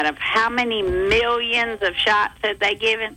of how many millions of shots had they given?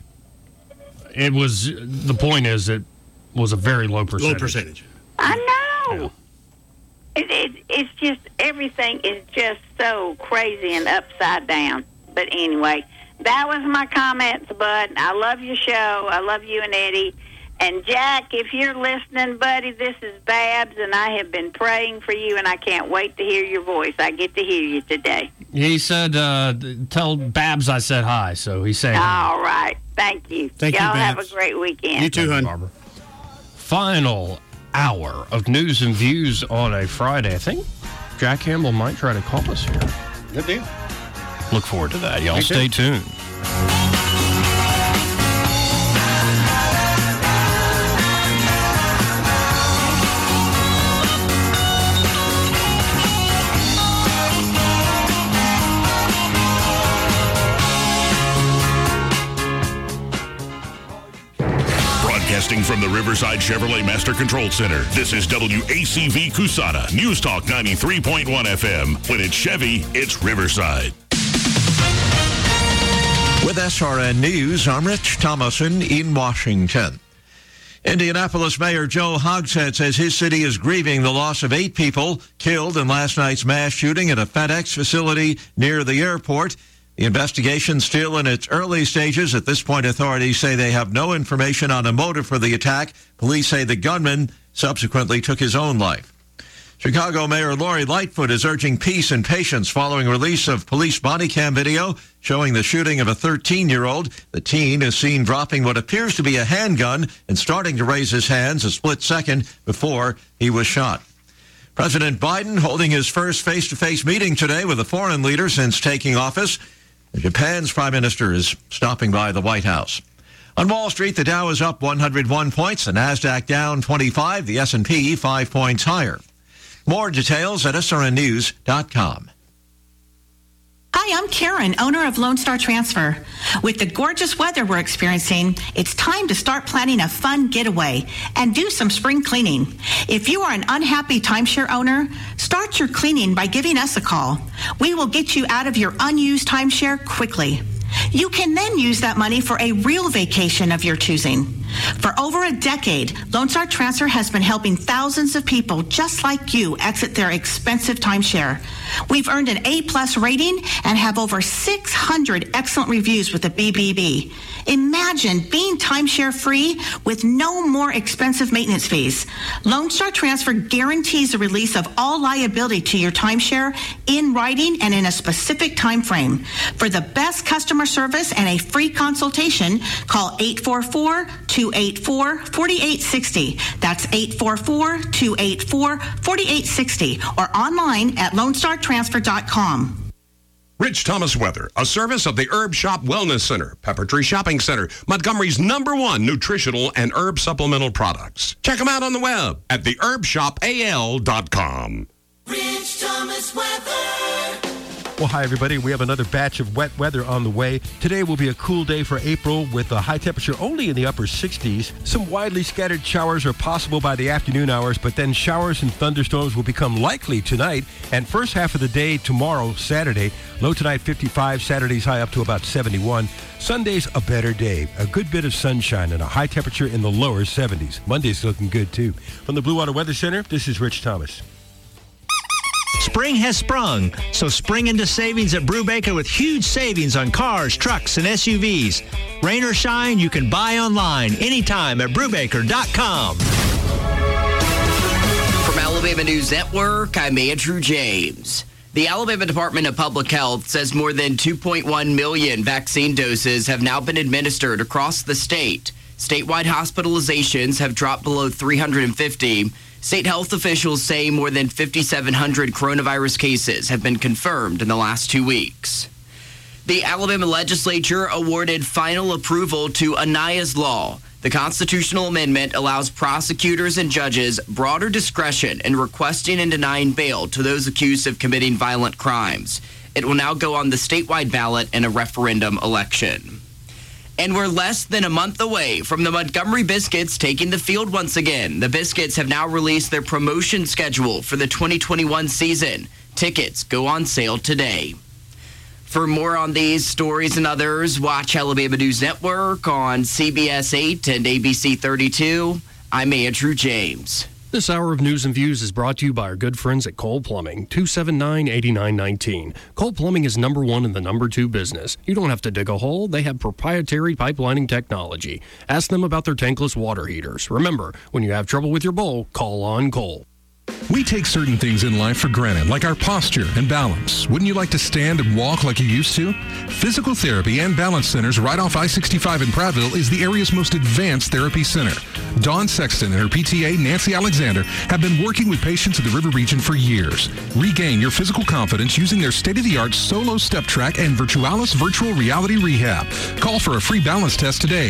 The point is, it was a very low percentage. Low percentage. I know. Yeah. It's just, everything is just so crazy and upside down. But anyway, that was my comments, Bud. I love your show. I love you and Eddie. And Jack, if you're listening, buddy, this is Babs, and I have been praying for you, and I can't wait to hear your voice. I get to hear you today. He said, tell Babs I said hi, so he's saying hi. All right. Thank you. Thank you, Y'all Babs. have a great weekend. You too, hon. Barbara. Final hour of news and views on a Friday. I think Jack Campbell might try to call us here. Good deal. Look forward to that. Y'all Me stay too. tuned. Broadcasting from the Riverside Chevrolet Master Control Center, this is WACV Cusana, News Talk 93.1 FM. When it's Chevy, it's Riverside. With SRN News, I'm Rich Thomason in Washington. Indianapolis Mayor Joe Hogshead says his city is grieving the loss of 8 people killed in last night's mass shooting at a FedEx facility near the airport. The investigation still in its early stages. At this point, authorities say they have no information on a motive for the attack. Police say the gunman subsequently took his own life. Chicago Mayor Lori Lightfoot is urging peace and patience following release of police body cam video showing the shooting of a 13-year-old. The teen is seen dropping what appears to be a handgun and starting to raise his hands a split second before he was shot. President Biden holding his first face-to-face meeting today with a foreign leader since taking office. Japan's prime minister is stopping by the White House. On Wall Street, the Dow is up 101 points, the Nasdaq down 25, the S&P 5 points higher. More details at srnnews.com. Hi, I'm Karen, owner of Lone Star Transfer. With the gorgeous weather we're experiencing, it's time to start planning a fun getaway and do some spring cleaning. If you are an unhappy timeshare owner, start your cleaning by giving us a call. We will get you out of your unused timeshare quickly. You can then use that money for a real vacation of your choosing. For over a decade, Lone Star Transfer has been helping thousands of people just like you exit their expensive timeshare. We've earned an A+ rating and have over 600 excellent reviews with the BBB. Imagine being timeshare free with no more expensive maintenance fees. Lone Star Transfer guarantees the release of all liability to your timeshare in writing and in a specific time frame. For the best customer service and a free consultation, call 844-284-4860. That's 844-284-4860 or online at LoneStarTransfer.com. Rich Thomas Weather, a service of the Herb Shop Wellness Center, Peppertree Shopping Center, Montgomery's #1 nutritional and herb supplemental products. Check them out on the web at theherbshopal.com. Rich Thomas Weather. Well, hi, everybody. We have another batch of wet weather on the way. Today will be a cool day for April with a high temperature only in the upper 60s. Some widely scattered showers are possible by the afternoon hours, but then showers and thunderstorms will become likely tonight and first half of the day tomorrow, Saturday. Low tonight 55, Saturday's high up to about 71. Sunday's a better day. A good bit of sunshine and a high temperature in the lower 70s. Monday's looking good, too. From the Blue Water Weather Center, this is Rich Thomas. Spring has sprung, so spring into savings at Brubaker with huge savings on cars, trucks, and SUVs. Rain or shine, you can buy online anytime at Brubaker.com. From Alabama News Network, I'm Andrew James. The Alabama Department of Public Health says more than 2.1 million vaccine doses have now been administered across the state. Statewide hospitalizations have dropped below 350. State health officials say more than 5,700 coronavirus cases have been confirmed in the last 2 weeks. The Alabama legislature awarded final approval to Aniah's Law. The constitutional amendment allows prosecutors and judges broader discretion in requesting and denying bail to those accused of committing violent crimes. It will now go on the statewide ballot in a referendum election. And we're less than a month away from the Montgomery Biscuits taking the field once again. The Biscuits have now released their promotion schedule for the 2021 season. Tickets go on sale today. For more on these stories and others, watch Alabama News Network on CBS 8 and ABC 32. I'm Andrew James. This hour of News and Views is brought to you by our good friends at Cole Plumbing, 279-8919. Cole Plumbing is number one in the number two business. You don't have to dig a hole. They have proprietary pipelining technology. Ask them about their tankless water heaters. Remember, when you have trouble with your bowl, call on Cole. We take certain things in life for granted, like our posture and balance. Wouldn't you like to stand and walk like you used to? Physical Therapy and Balance Centers right off I-65 in Prattville is the area's most advanced therapy center. Dawn Sexton and her PTA, Nancy Alexander, have been working with patients in the River region for years. Regain your physical confidence using their state-of-the-art Solo Step Track and Virtualis Virtual Reality Rehab. Call for a free balance test today,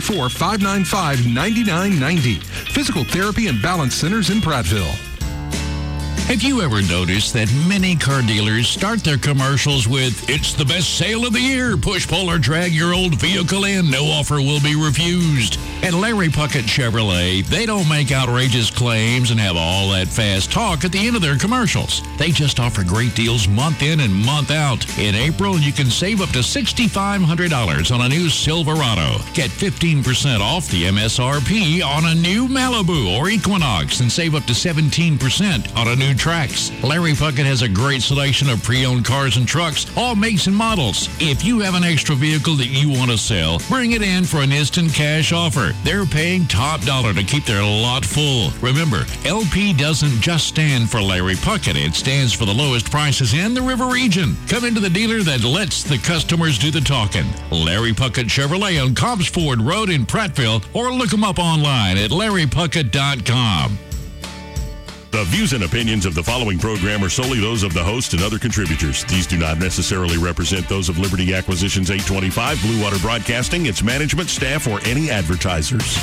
334-595-9990. Physical Therapy and Balance Centers in Prattville. Have you ever noticed that many car dealers start their commercials with, "It's the best sale of the year. Push, pull, or drag your old vehicle in. No offer will be refused." At Larry Puckett Chevrolet, they don't make outrageous claims and have all that fast talk at the end of their commercials. They just offer great deals month in and month out. In April, you can save up to $6,500 on a new Silverado. Get 15% off the MSRP on a new Malibu or Equinox and save up to 17% on a new Trax. Larry Puckett has a great selection of pre-owned cars and trucks, all makes and models. If you have an extra vehicle that you want to sell, bring it in for an instant cash offer. They're paying top dollar to keep their lot full. Remember, LP doesn't just stand for Larry Puckett. It stands for the lowest prices in the River region. Come into the dealer that lets the customers do the talking. Larry Puckett Chevrolet on Cobbs Ford Road in Prattville, or look them up online at larrypuckett.com. The views and opinions of the following program are solely those of the host and other contributors. These do not necessarily represent those of Liberty Acquisitions 825, Blue Water Broadcasting, its management, staff, or any advertisers.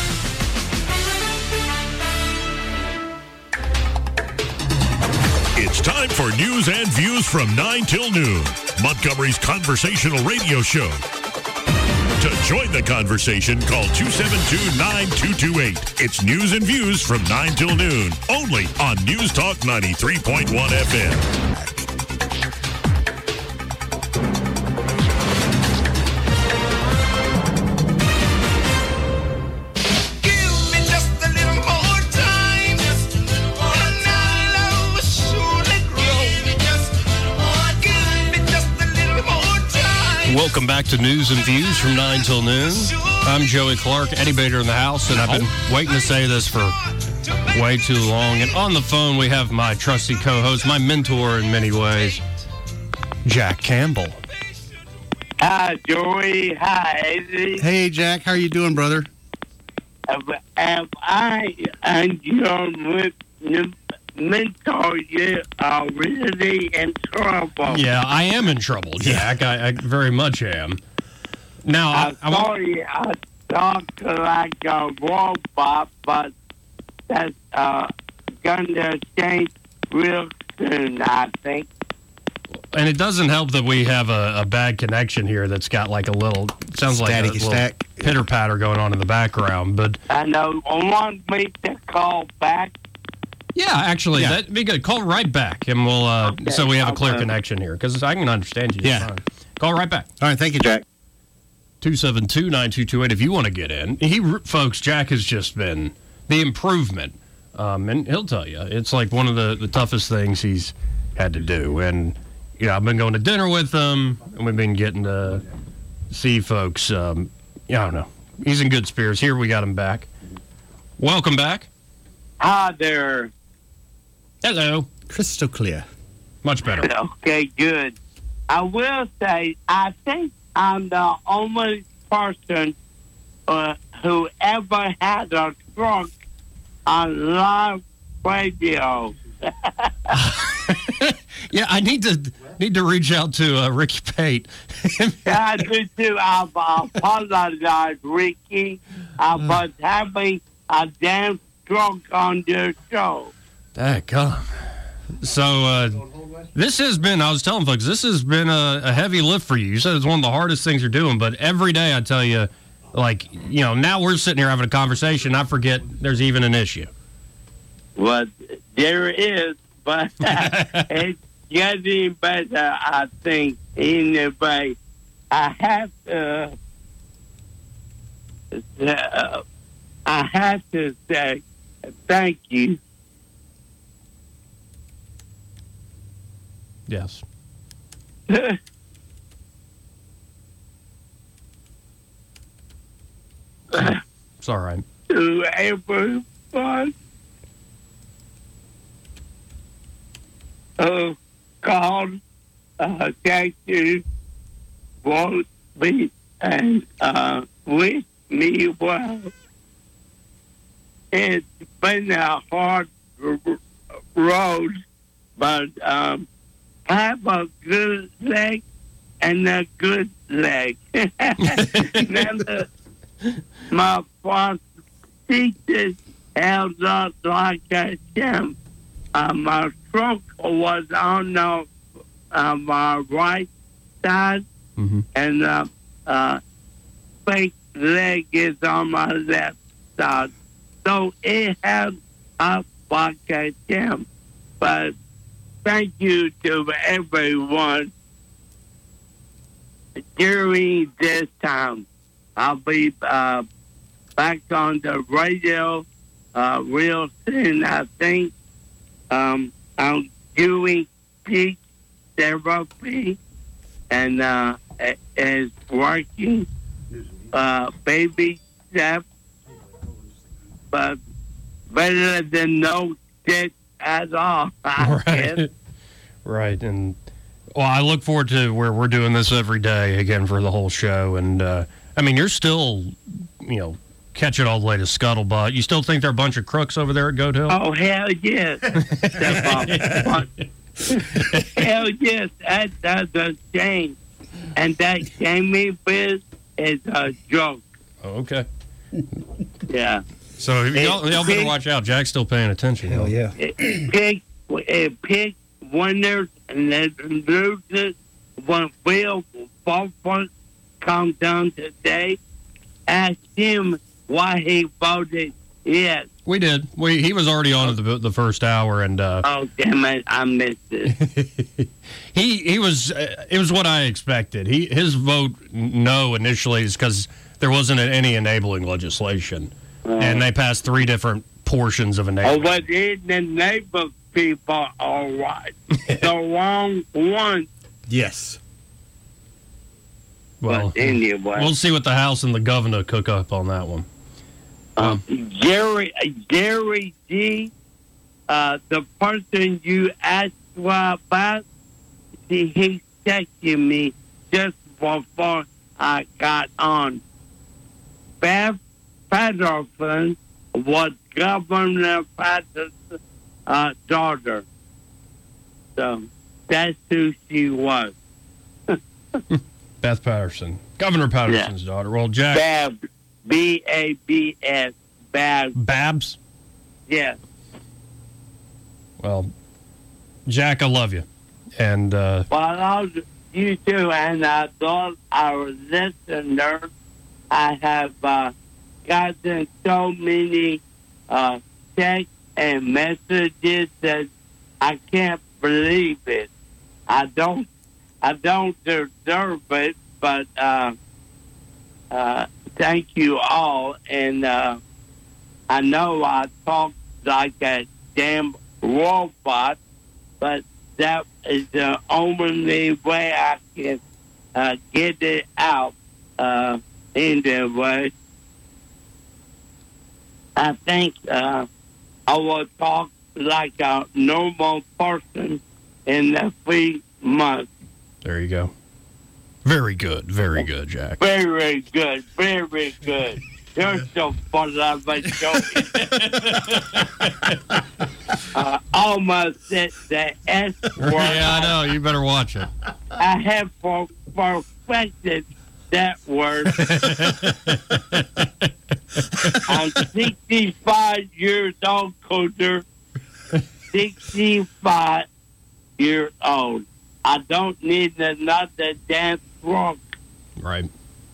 It's time for News and Views from 9 till noon, Montgomery's conversational radio show. To join the conversation, call 272-9228. It's News and Views from 9 till noon, only on News Talk 93.1 FM. Welcome back to News and Views from 9 till noon. I'm Joey Clark, Eddie Bader in the house, and I've been waiting to say this for way too long. And on the phone, we have my trusty co-host, my mentor in many ways, Jack Campbell. Hi, Joey. Hi, Eddie. Hey, Jack. How are you doing, brother? I and your mentor, you are really in trouble. Yeah, I am in trouble, Jack. I very much am. Now, I talk like a robot, but that's going to change real soon, I think. And it doesn't help that we have a bad connection here that's got like a little, sounds like a little pitter-patter going on in the background. But I know. Want me to call back? Yeah, actually, that'd be good. Call right back, and we'll so we have a clear connection here, because I can understand you just fine. Call right back. All right, thank you, Jack. 272-9228 if you want to get in. Folks, Jack has just been the improvement, and he'll tell you, it's like one of the toughest things he's had to do. And, you know, I've been going to dinner with him, and we've been getting to see folks. I don't know. He's in good spirits. Here, we got him back. Welcome back. Hi there. Hello. Crystal clear. Much better. Okay, good. I will say, I think I'm the only person who ever had a truck on live radio. Yeah, I need to reach out to Ricky Pate. I do too. I apologize, Ricky. I was having a damn truck on your show. Daggone. So, this has been, I was telling folks, this has been a heavy lift for you. You said it's one of the hardest things you're doing, but every day I tell you, like, you know, now we're sitting here having a conversation, I forget there's even an issue. Well, there is, but it's getting better, I think. Anyway, I have to say thank you. Yes. It's all right. To everyone who called, texted, wrote me, and wish me well. It's been a hard road, but have a good leg and a good leg. Never, my prosthesis held up like a gem. My stroke was on my right side, and fake leg is on my left side. So it held up like a gem. But thank you to everyone during this time. I'll be back on the radio real soon, I think. I'm doing speech therapy, and it's working. Baby steps, but better than no shit at all. Right. Right. And well, I look forward to where we're doing this every day again for the whole show. And I mean, you're still, catching all the way to Scuttlebutt. You still think there are a bunch of crooks over there at Goat Hill? Oh, hell yes. Hell yes. That's a shame. And that shaming biz is a joke. Oh, okay. Yeah. So y'all better watch out. Jack's still paying attention. Hell yeah. Pick winners and then losers. When Will Fulford comes down today, ask him why he voted yes. We did. He was already on the first hour, and oh damn it, I missed it. he was. It was what I expected. His vote no initially is because there wasn't any enabling legislation, and they passed 3 different portions of enabling. Oh, but it enables people all right. The wrong one. Yes. Well, but anyway, we'll see what the House and the governor cook up on that one. Gary G, the person you asked about, he texted me just before I got on. Beth Patterson was Governor Patterson's daughter. So that's who she was. Beth Patterson. Governor Patterson's daughter. Well, Jack. Babs. B-A-B-S. Babs. Babs? Yeah. Well, Jack, I love you. And, well, you too, and I thought our listeners, I have gotten so many texts and messages that I can't believe it. I don't deserve it, but thank you all. And I know I talk like a damn robot, but that is the only way I can get it out. Anyway, I think I will talk like a normal person in the 3 months. There you go. Very good. Very good, Jack. Very good. Very good. You're so full of a joke. Almost said the S word. Yeah, I know. You better watch it. I have perfected that word. I'm 65 years old, Coulter. 65 years old. I don't need another damn drunk. Right.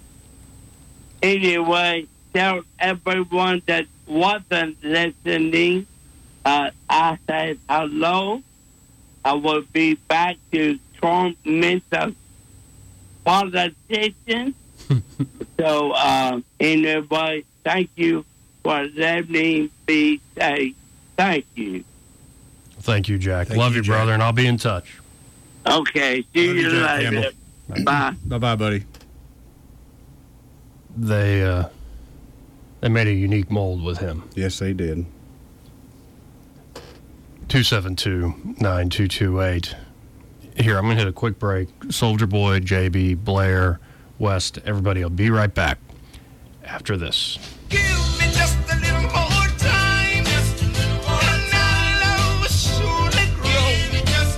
Anyway, tell everyone that wasn't listening, I said hello, I will be back to tormented politicians. So, anyway, thank you for letting me say thank you. Thank you, Jack. Thank Love you, you, Jack. brother, and I'll be in touch. Okay, see Love you you, Jack later. Campbell. Bye. Bye-bye, buddy. They made a unique mold with him. Yes, they did. 272-9228. Here, I'm going to hit a quick break. Soldier Boy, JB, Blair, West, everybody will be right back after this. Give me just a little more time, and I'll surely grow. Give me just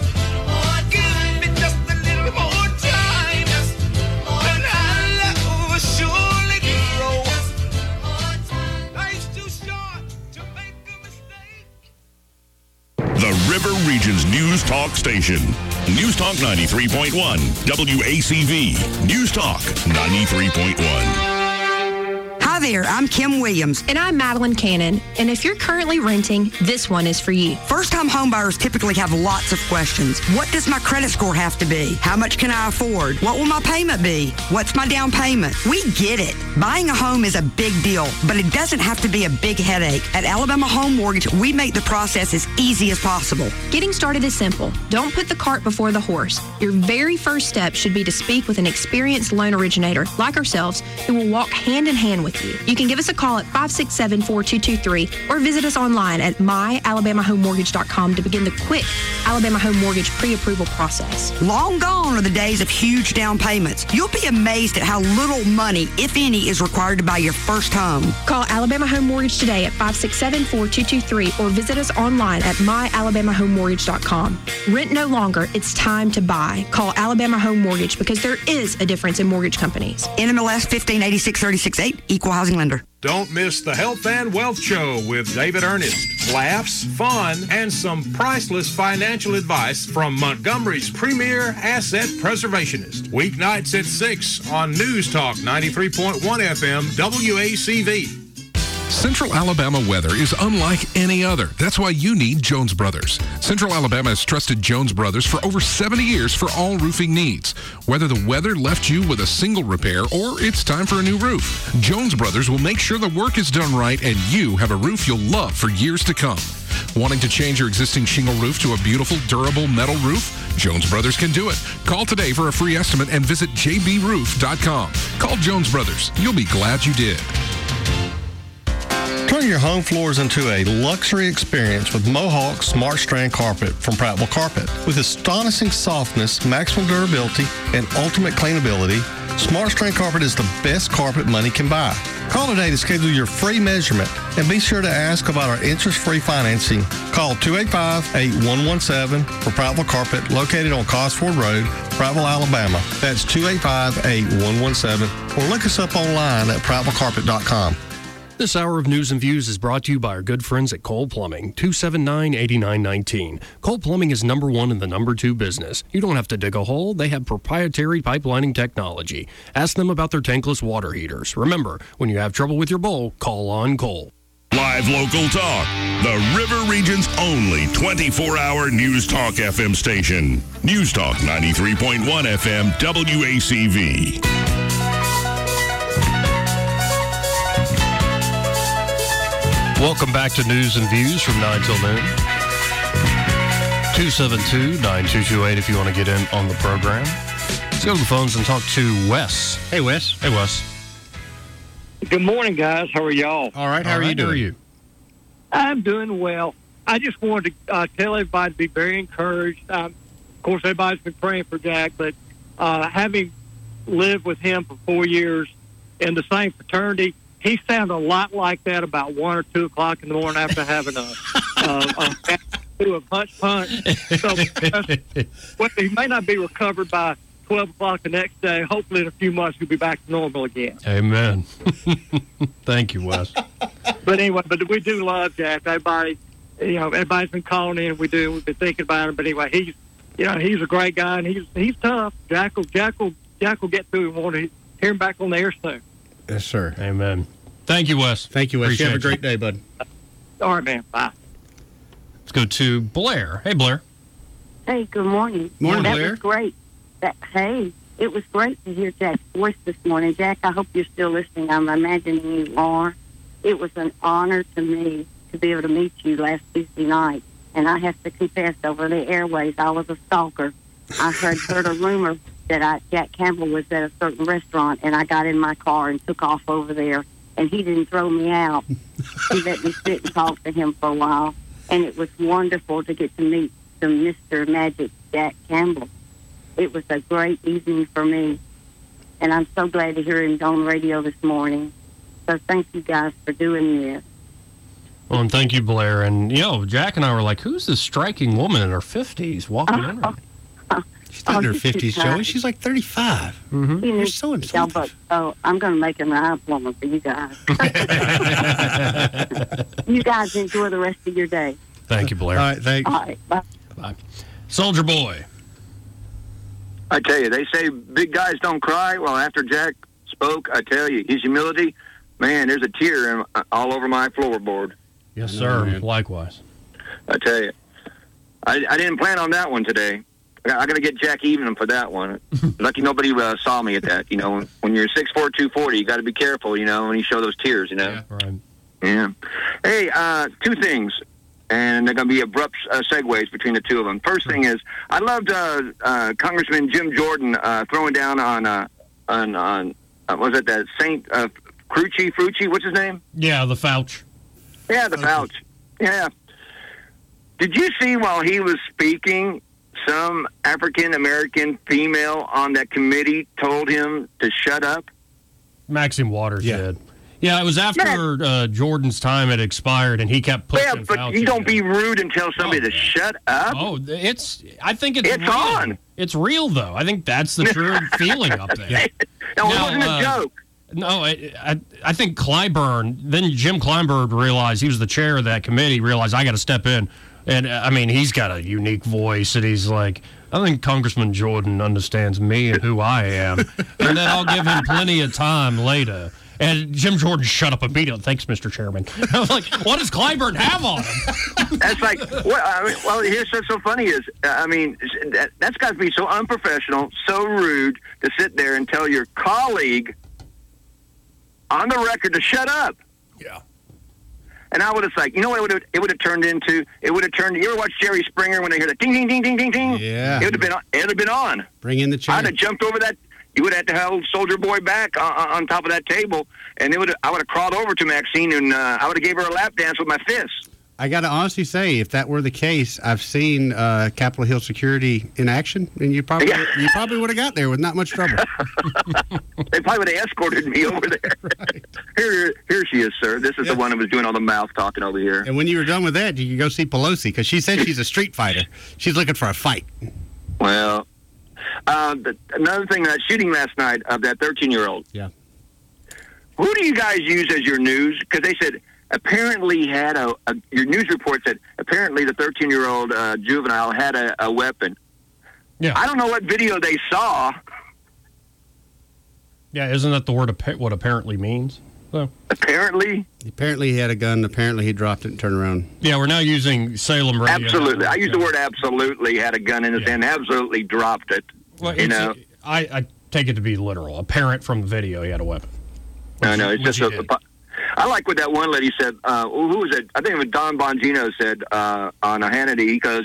a little more time, and I'll surely grow. Life's too short to make a mistake. The River Region's News Talk Station. News Talk 93.1. WACV. News Talk 93.1. Hi there, I'm Kim Williams. And I'm Madeline Cannon. And if you're currently renting, this one is for you. First-time homebuyers typically have lots of questions. What does my credit score have to be? How much can I afford? What will my payment be? What's my down payment? We get it. Buying a home is a big deal, but it doesn't have to be a big headache. At Alabama Home Mortgage, we make the process as easy as possible. Getting started is simple. Don't put the cart before the horse. Your very first step should be to speak with an experienced loan originator like ourselves who will walk hand in hand with you. You can give us a call at 567-4223 or visit us online at myalabamahomemortgage.com to begin the quick Alabama Home Mortgage pre-approval process. Long gone are the days of huge down payments. You'll be amazed at how little money, if any, is required to buy your first home. Call Alabama Home Mortgage today at 567-4223 or visit us online at myalabamahomemortgage.com. Rent no longer. It's time to buy. Call Alabama Home Mortgage because there is a difference in mortgage companies. NMLS 1586368, Equal Housing Lender. Don't miss the Health and Wealth Show with David Ernest. Laughs, fun, and some priceless financial advice from Montgomery's premier asset preservationist. Weeknights at 6 on News Talk 93.1 FM WACV. Central Alabama weather is unlike any other. That's why you need Jones Brothers. Central Alabama has trusted Jones Brothers for over 70 years for all roofing needs. Whether the weather left you with a single repair or it's time for a new roof, Jones Brothers will make sure the work is done right and you have a roof you'll love for years to come. Wanting to change your existing shingle roof to a beautiful, durable metal roof? Jones Brothers can do it. Call today for a free estimate and visit jbroof.com. Call Jones Brothers. You'll be glad you did. Turn your home floors into a luxury experience with Mohawk Smart Strand Carpet from Prattville Carpet. With astonishing softness, maximum durability, and ultimate cleanability, Smart Strand Carpet is the best carpet money can buy. Call today to schedule your free measurement and be sure to ask about our interest-free financing. Call 285-8117 for Prattville Carpet, located on Cosford Road, Prattville, Alabama. That's 285-8117, or look us up online at prattvillecarpet.com. This hour of News and Views is brought to you by our good friends at Cole Plumbing, 279-8919. Cole Plumbing is number one in the number two business. You don't have to dig a hole. They have proprietary pipelining technology. Ask them about their tankless water heaters. Remember, when you have trouble with your bowl, call on Cole. Live local talk. The River Region's only 24-hour News Talk FM station. News Talk 93.1 FM WACV. Welcome back to News and Views from 9 till noon. 272-9228 if you want to get in on the program. Let's go to the phones and talk to Wes. Hey, Wes. Hey, Wes. Good morning, guys. How are y'all? All right. How are you doing? How are you? I'm doing well. I just wanted to tell everybody to be very encouraged. Of course, everybody's been praying for Jack, but having lived with him for 4 years in the same fraternity, he sounded a lot like that about 1 or 2 o'clock in the morning after having a punch. So, well, he may not be recovered by 12 o'clock the next day. Hopefully, in a few months, he'll be back to normal again. Amen. Thank you, Wes. But anyway, we do love Jack. Everybody, everybody's been calling in. We've been thinking about him. But anyway, he's a great guy and he's tough. Jack will get through and want to hear him back on the air soon. Yes, sir. Amen. Thank you, Wes. Thank you, Wes. You have a great day, bud. All right, man. Bye. Let's go to Blair. Hey, Blair. Hey, good morning. Morning, that Blair. was great. It was great to hear Jack's voice this morning. Jack, I hope you're still listening. I'm imagining you are. It was an honor to me to be able to meet you last Tuesday night. And I have to confess, over the airways, I was a stalker. I heard a rumor that Jack Campbell was at a certain restaurant, and I got in my car and took off over there. And he didn't throw me out. He let me sit and talk to him for a while. And it was wonderful to get to meet the Mr. Magic Jack Campbell. It was a great evening for me. And I'm so glad to hear him on radio this morning. So thank you guys for doing this. Well, and thank you, Blair. And, Jack and I were like, who's this striking woman in her 50s walking in? She's not in her 50s, Joey. She's like 35. Mm-hmm. You're so insulting. I'm going to make a nice woman for you guys. You guys enjoy the rest of your day. Thank you, Blair. All right, thanks. All right, bye. Bye. Soldier Boy. I tell you, they say big guys don't cry. Well, after Jack spoke, I tell you, his humility, man, there's a tear all over my floorboard. Yes, sir. Likewise. I tell you. I didn't plan on that one today. I got to get Jack even for that one. Lucky nobody saw me at that. When you're 6'4", 240, you got to be careful, when you show those tears, Yeah, right. Yeah. Hey, two things, and they're going to be abrupt segues between the two of them. First thing is, I loved Congressman Jim Jordan throwing down on was it that St. Frucci? What's his name? Yeah, the Fouch. Yeah, the Fouch. Yeah. Did you see while he was speaking, some African-American female on that committee told him to shut up? Maxine Waters did. Yeah, it was after Jordan's time had expired, and he kept pushing Yeah, but Fauci you don't be rude and tell somebody to shut up. Oh, I think it's real. On. It's real, though. I think that's the true feeling up there. No, it wasn't a joke. No, I think Clyburn, then Jim Clyburn realized, he was the chair of that committee, realized I got to step in. And, he's got a unique voice, and he's like, I think Congressman Jordan understands me and who I am. And then I'll give him plenty of time later. And Jim Jordan shut up immediately. Thanks, Mr. Chairman. I was like, what does Clyburn have on him? That's like, here's what's so funny is, that's got to be so unprofessional, so rude to sit there and tell your colleague on the record to shut up. Yeah. And I would have like, you know what it would have turned into? It would have turned. You ever watch Jerry Springer when they hear that ding ding ding ding ding ding? Yeah. It would have been on. Bring in the chair. I'd have jumped over that. You would have had to hold Soldier Boy back on top of that table, and I would have crawled over to Maxine, and I would have gave her a lap dance with my fists. I got to honestly say, if that were the case, I've seen Capitol Hill security in action, and you probably would have got there with not much trouble. They probably would have escorted me over there. Right. Here she is, sir. This is the one who was doing all the mouth talking over here. And when you were done with that, you could go see Pelosi, because she said she's a street fighter. She's looking for a fight. Well, another thing, that shooting last night of that 13-year-old. Yeah. Who do you guys use as your news? Because they said apparently had your news report said apparently the 13-year-old juvenile had a weapon. Yeah. I don't know what video they saw. Yeah, isn't that the word what apparently means? So. Apparently he had a gun. Apparently he dropped it and turned around. Yeah, we're now using Salem Radio. Absolutely. I used the word absolutely, had a gun in his hand, absolutely dropped it. Well, I take it to be literal. Apparent from the video he had a weapon. No, it's just I like what that one lady said. Who was it? I think it was Don Bongino said on Hannity. He goes,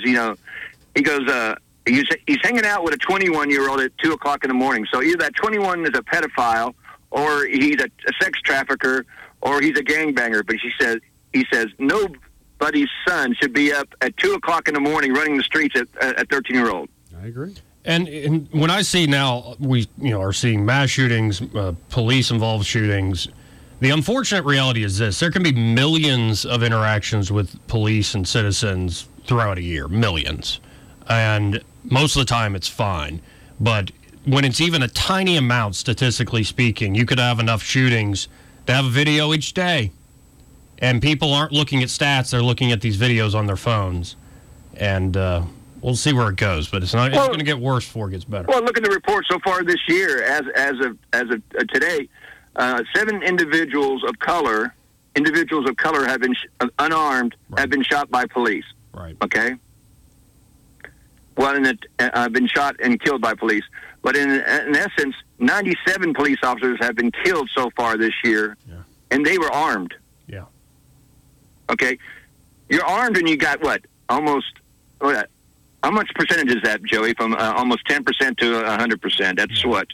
he's hanging out with a 21-year-old at 2 o'clock in the morning. So either that 21 is a pedophile, or he's a sex trafficker, or he's a gangbanger. But he says nobody's son should be up at 2 o'clock in the morning running the streets at 13-year-old. I agree. And when I see now, we are seeing mass shootings, police-involved shootings. The unfortunate reality is this: there can be millions of interactions with police and citizens throughout a year, millions, and most of the time it's fine. But when it's even a tiny amount, statistically speaking, you could have enough shootings to have a video each day, and people aren't looking at stats; they're looking at these videos on their phones, and we'll see where it goes, but it's not. It's going to get worse before it gets better. Well, look at the report so far this year. As of today, 7 individuals of color have been unarmed, have been shot by police. Right. Okay. been shot and killed by police. But in essence, 97 police officers have been killed so far this year, and they were armed. Yeah. Okay, you're armed and you got what? Almost what? How much percentage is that, Joey? From almost 10% to 100%. That's what?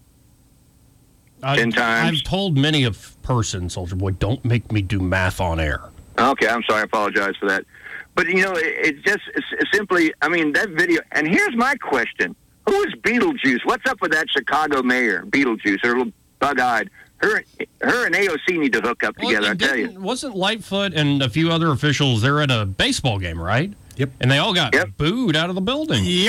10 times. I've told many a person, Soldier Boy, don't make me do math on air. Okay, I'm sorry. I apologize for that. But, it's just it's simply, that video. And here's my question. Who is Beetlejuice? What's up with that Chicago mayor, Beetlejuice, her little bug-eyed? Her and AOC need to hook up together, I tell you. Wasn't Lightfoot and a few other officials, they're at a baseball game, right? Yep. And they all got booed out of the building. Yep.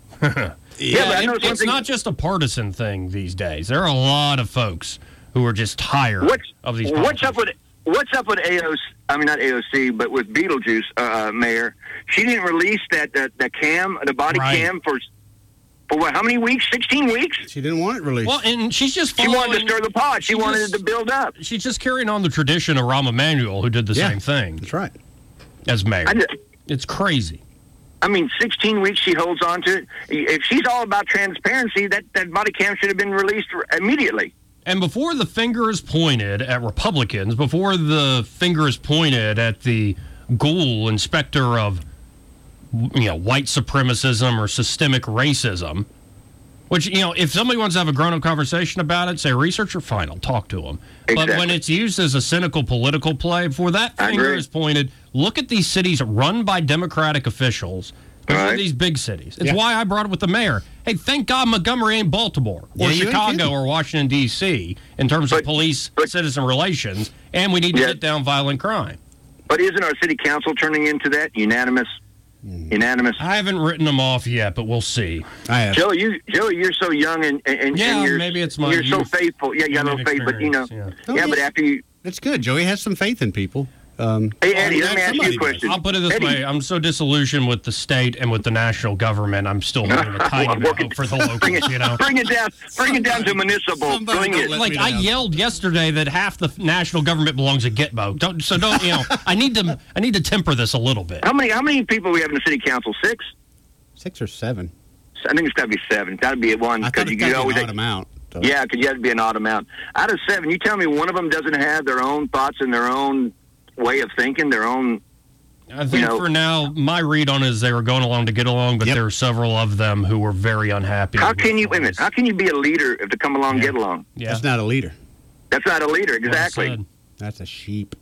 It's not just a partisan thing these days. There are a lot of folks who are just tired of these politicians. What's up with AOC? Not AOC, but with Beetlejuice, Mayor. She didn't release the body cam for what? How many weeks? 16 weeks? She didn't want it released. Well, and she's just She wanted to stir the pot. She wanted it to build up. She's just carrying on the tradition of Rahm Emanuel, who did the same thing. That's right. As mayor. It's crazy. 16 weeks she holds on to it. If she's all about transparency, that body cam should have been released immediately. And before the finger is pointed at Republicans, before the finger is pointed at the ghoul inspector of white supremacism or systemic racism, which, if somebody wants to have a grown-up conversation about it, say researcher, fine, I'll talk to them. Exactly. But when it's used as a cynical political play, before that finger is pointed, look at these cities run by Democratic officials. These big cities. It's why I brought it with the mayor. Hey, thank God Montgomery ain't Baltimore or Chicago or Washington, D.C. in terms of police-citizen relations, and we need to get down violent crime. But isn't our city council turning into that? Unanimous? I haven't written them off yet, but we'll see. I have. Joey, you're so young and you're, maybe it's my you're so youth. faithful. Yeah, you got a little faith, but but after you... That's good. Joey has some faith in people. Hey, Eddie, let me ask you a question. I'll put it this way. I'm so disillusioned with the state and with the national government, I'm still holding a tiny bit of hope for the locals, Bring it down to municipal. Bring it. Like, I yelled yesterday that half the national government belongs to Gitmo. I need to temper this a little bit. How many people we have in the city council? 6? 6 or 7. I think it's got to be 7. It's got to be at one. I thought it's got to be an odd amount. So. Yeah, because you have to be an odd amount. Out of 7, you tell me one of them doesn't have their own thoughts and their own way of thinking, their own... I think for now, my read on it is they were going along to get along, but there were several of them who were very unhappy. How can you be a leader if to come along and get along? Yeah. That's not a leader. That's not a leader, exactly. Well said. That's a sheep.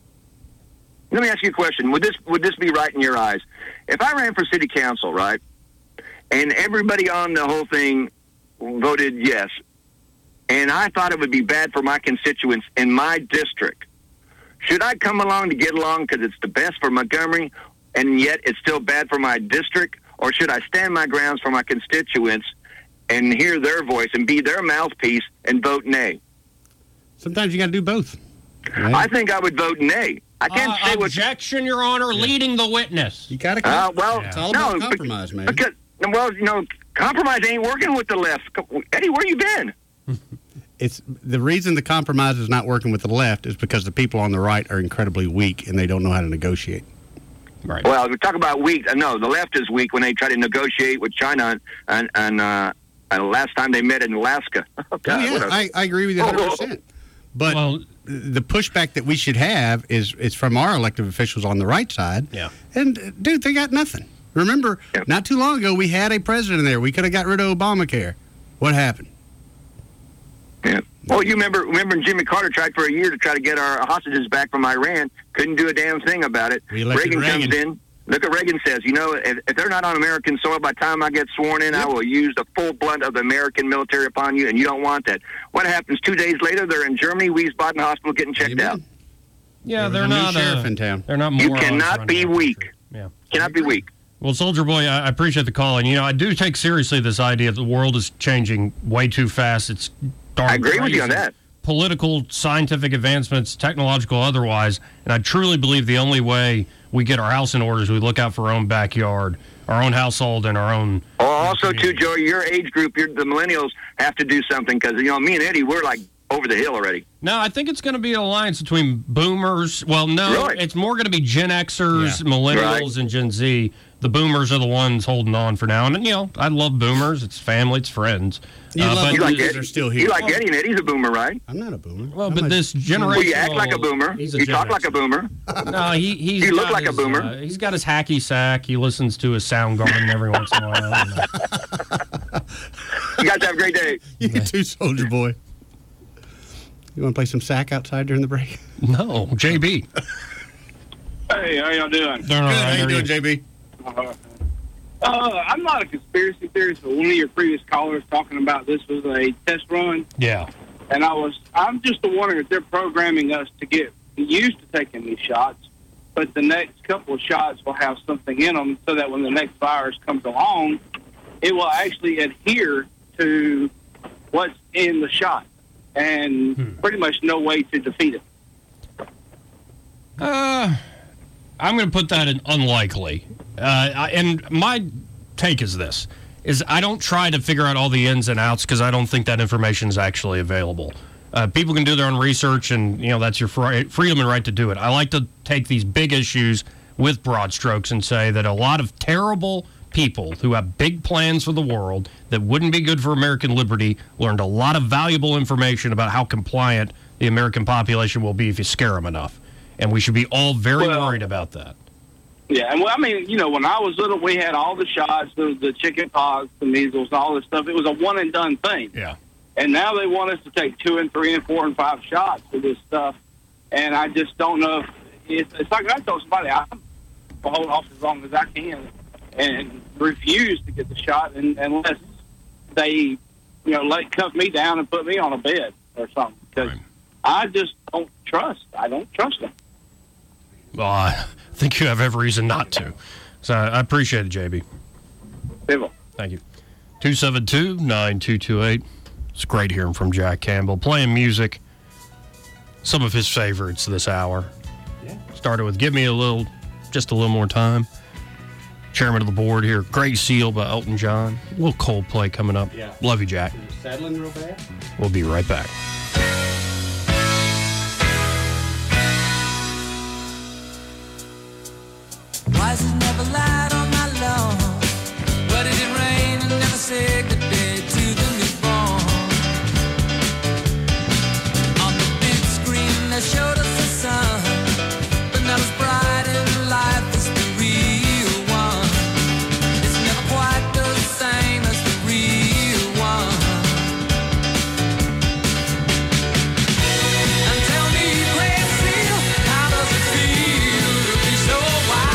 Let me ask you a question. Would this be right in your eyes? If I ran for city council, right, and everybody on the whole thing voted yes, and I thought it would be bad for my constituents in my district, should I come along to get along because it's the best for Montgomery, and yet it's still bad for my district? Or should I stand my grounds for my constituents and hear their voice and be their mouthpiece and vote nay? Sometimes you got to do both. Right? I think I would vote nay. I can't say what... Objection, Your Honor, leading the witness. You got to... It's all about compromise, man. Because, compromise ain't working with the left. Eddie, where you been? It's the reason the compromise is not working with the left is because the people on the right are incredibly weak and they don't know how to negotiate. Right. Well, we talk about weak. No, the left is weak when they try to negotiate with China and last time they met in Alaska. I agree with you 100%. But the pushback that we should have is from our elected officials on the right side. Yeah. And, dude, they got nothing. Remember, not too long ago, we had a president there. We could have got rid of Obamacare. What happened? Yeah. Well, you remember Jimmy Carter tried for a year to try to get our hostages back from Iran. Couldn't do a damn thing about it. Reagan comes in. Look what Reagan says. If they're not on American soil, by the time I get sworn in, I will use the full blunt of the American military upon you, and you don't want that. What happens 2 days later? They're in Germany, Wiesbaden Hospital, getting checked out. Yeah, they're not sheriff in town. They're not. You cannot be weak. Yeah, cannot be weak. Well, Soldier Boy, I appreciate the call, and I do take seriously this idea that the world is changing way too fast. It's darn I agree crazy. with you on that. Political, scientific advancements, technological, otherwise, and I truly believe the only way we get our house in order is we look out for our own backyard, our own household, and our own... Also, too, Joey, your age group, the millennials, have to do something because, me and Eddie, we're like over the hill already. No, I think it's going to be an alliance between boomers. Well, no, Really? It's more going to be Gen Xers, millennials, and Gen Z. the boomers are the ones holding on for now. And, I love boomers. It's family, it's friends. You like they're still here. You like Eddie, and Eddie's a boomer, right? I'm not a boomer. Well, but this generation. Well, you act like a boomer. You talk like a boomer. No, he look like a boomer. He's got his hacky sack. He listens to his Soundgarden every once in a while. You guys have a great day. You too, Soldier Boy. You want to play some sack outside during the break? No, JB. Hey, how y'all doing? Good. How you doing, JB? I'm not a conspiracy theorist, but one of your previous callers talking about this was a test run. Yeah. And I'm just wondering if they're programming us to get used to taking these shots, but the next couple of shots will have something in them so that when the next virus comes along, it will actually adhere to what's in the shot and pretty much no way to defeat it. I'm going to put that in unlikely. And my take is this, is I don't try to figure out all the ins and outs because I don't think that information is actually available. People can do their own research, and, that's your freedom and right to do it. I like to take these big issues with broad strokes and say that a lot of terrible people who have big plans for the world that wouldn't be good for American liberty learned a lot of valuable information about how compliant the American population will be if you scare them enough. And we should be all very worried about that. Yeah, and when I was little, we had all the shots, the chicken pox, the measles, all this stuff. It was a one and done thing. Yeah. And now they want us to take 2 and 3 and 4 and 5 shots of this stuff. And I just don't know if it's like I told somebody, I'm going to hold off as long as I can and refuse to get the shot unless they, cuff me down and put me on a bed or something. Because I just don't trust. I don't trust them. Well, I think you have every reason not to. So I appreciate it, JB. Thank you. 272-9228. It's great hearing from Jack Campbell. Playing music. Some of his favorites this hour. Yeah. Started with Give Me Just a Little More Time. Chairman of the board here. Great Seal by Elton John. A little Coldplay coming up. Yeah. Love you, Jack. Saddling real bad? We'll be right back. Why is it never light on my lawn? Why did it rain and never say good day to the newborn? On the big screen they showed us the sun, but not as bright in life as the real one. It's never quite the same as the real one. And tell me, Great Seal, how does it feel to be so wide?